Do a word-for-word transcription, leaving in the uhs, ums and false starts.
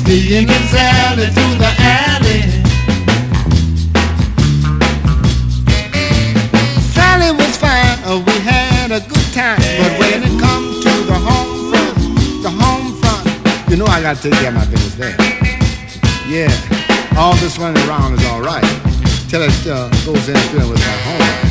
Me and Sally through the alley. Sally was fine, oh, we had a good time. But when it comes to the home front, the home front, you know I gotta take care of my business there. Yeah, all this running around is all right till it uh, goes interfering with my home.